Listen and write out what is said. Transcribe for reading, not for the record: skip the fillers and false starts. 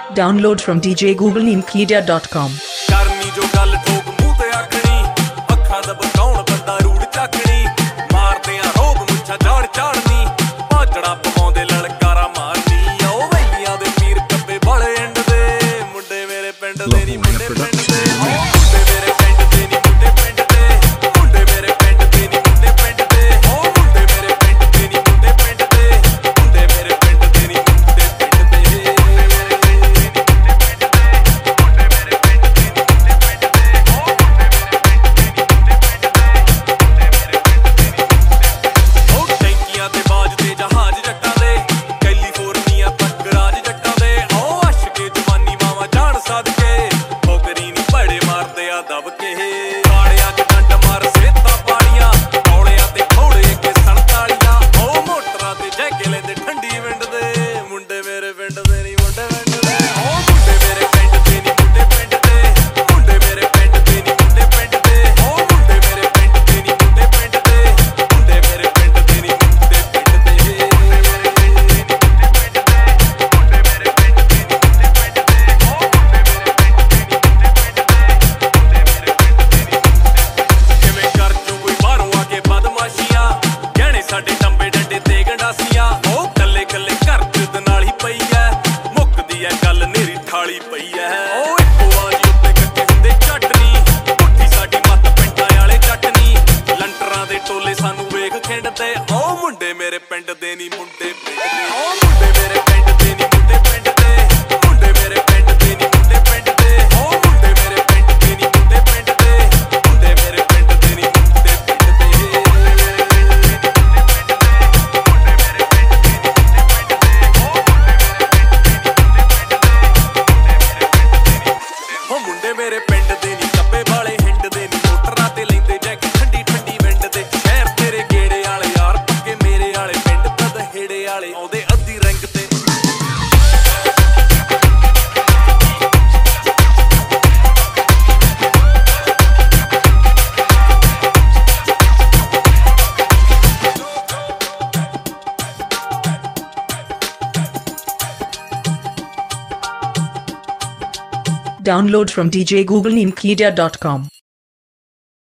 Download from djgoogleneampedia.com. ਕਰਨੀ ਜੋ ਗੱਲ ਠੋਕ ਮੂੰਹ ਤੇ ਆਖਣੀ, ਅੱਖਾਂ ਦਾ ਬਕਾਉਣ ਬੰਦਾ ਰੂੜ ਚੱਕਣੀ, ਮਾਰਦੇ ਆ ਰੋਬ ਮੁੱਛਾਂ ਝਾੜ ਝਾੜਨੀ, ਭਾਜੜਾ ਪਵਾਉਂਦੇ ਲਲਕਾਰਾ ਮਾਰਨੀ। ਉਹ ਵੈਲੀਆਂ ਦੇ ਪੀਰ ਕੱਬੇ ਵਾਲੇ ਐਂਡ ਦੇ ਮੁੰਡੇ ਮੇਰੇ ਪਿੰਡ ਦੇ ਨੀ ਮੁੰਡੇ ਪਿੰਡ ਦੇ, ਮੁੰਡੇ ਮੇਰੇ ਪਿੰਡ ਦੇ ਨੀ ਮੁੰਡੇ ਪਿੰਡ ਦੇ, ਮੁੰਡੇ ਮੇਰੇ ਪਿੰਡ ਦੇ ਨੀ ਮੁੰਡੇ ਪਿੰਡ ਦੇ, ਉਹ ਮੁੰਡੇ ਮੇਰੇ ਪਿੰਡ ਦੇ ਨੀ ਮੁੰਡੇ ਪਿੰਡ ਦੇ, ਮੁੰਡੇ ਮੇਰੇ ਪਿੰਡ ਦੇ ਨੀ ਮੁੰਡੇ ਪਿੰਡ ਦੇ। ਦਬ ਕੇ ਕਾਲਿਆਂ ਚ ਡੰਡ ਮਾਰ ਸੇਤਾਂ ਪਾੜੀਆਂ, ਕੌਲਿਆਂ ਤੇ ਖੋੜੇ ਕੇ ਸੰਤਾਲੀਆਂ, ਉਹ ਮੋਟਰਾਂ ਤੇ ਜੈਕੇ ਲੈਂਦੇ ਠੰਡੀ ਵਿੰਡ ਦੇ ਮੁੰਡੇ ਮੇਰੇ ਪਿੰਡ ਦੇ ਨੀ ਮੁੰਡੇ ਪਿੰਡ ਦੇ, ਉਹ ਮੁੰਡੇ ਮੇਰੇ ਪਿੰਡ ਦੇ ਨੀ ਮੁੰਡੇ ਪਿੰਡ ਦੇ, ਮੁੰਡੇ ਮੇਰੇ ਪਿੰਡ ਦੇ ਨੀ ਮੁੰਡੇ ਪਿੰਡ ਦੇ, ਉਹ ਮੁੰਡੇ ਮੇਰੇ ਪਿੰਡ ਦੇ ਨੀ ਮੁੰਡੇ ਪਿੰਡ ਦੇ, ਮੁੰਡੇ ਮੇਰੇ ਪਿੰਡ ਦੇ ਨੀ ਮੁੰਡੇ ਪਿੰਡ ਦੇ। ਸਾਡੇ ਟੰਬੇ ਡੰਡੇ ਤੇ ਗੰਡਾਸੀਆਂ, ਉਹ ਕੱਲੇ ਕੱਲੇ ਘਰ ਚ ਨਾਲ ਹੀ ਪਈ ਐ, ਮੁੱਕਦੀ ਐ ਗੱਲ ਨੇਰੀ ਥਾਲੀ ਪਈ ਐ, ਉਹ ਇੱਕੋ ਆਜੀ ਉੱਤੇ ਕੱਟੇ ਹੁੰਦੇ ਚਟਨੀ, ਪੁੱਠੀ ਸਾਡੀ ਮੱਤ ਪਿੰਡਾਂ ਵਾਲੇ ਚਟਨੀ, ਲੰਟਰਾਂ ਦੇ ਟੋਲੇ ਸਾਨੂੰ ਵੇਖ ਖਿੰਡਦੇ, ਉਹ ਮੁੰਡੇ ਮੇਰੇ ਪਿੰਡ ਦੇ ਨੀ ਮੁੰਡੇ ਪਿੰਡ ਦੇ, ਉਹ ਮੁੰਡੇ ਮੇਰੇ ਪਿੰਡ ਦੇ ਨੀ ਮੁੰਡੇ ਪਿੰਡ ਦੇ, ਮੁੰਡੇ ਮੇਰੇ ਪਿੰਡ ਦੇ ਨੀ ਮੁੰਡੇ ਪਿੰਡ ਦੇ, ਉਹ ਮੁੰਡੇ ਮੇਰੇ ਪਿੰਡ ਦੇ ਨੀ ਮੁੰਡੇ ਪਿੰਡ ਦੇ, ਮੁੰਡੇ ਮੇਰੇ ਪਿੰਡ ਦੇ ਨੀ ਮੁੰਡੇ ਪਿੰਡ ਦੇ। ਮੁੰਡੇ ਮੇਰੇ ਪਿੰਡ ਦੇ ਨੀ ਕੱਬੇ ਵਾਲੇ ਹਿੰਡ ਦੇ ਨੀ, ਮੋਟਰਾਂ ਤੇ ਲੈਂਦੇ ਜੈਕ ਠੰਡੀ ਠੰਡੀ ਵਿੰਡ ਦੇ, ਸ਼ਹਿਰ ਤੇਰੇ ਗੇੜੇ ਵਾਲੇ ਯਾਰ ਪੱਕੇ ਮੇਰੇ ਵਾਲੇ, ਪਿੰਡ ਤਦ ਹੇੜੇ ਵਾਲੇ ਆਉਂਦੇ ਅੱਧੀ ਰੰਗ ਤੇ। Download from djgoogleneampedia.com.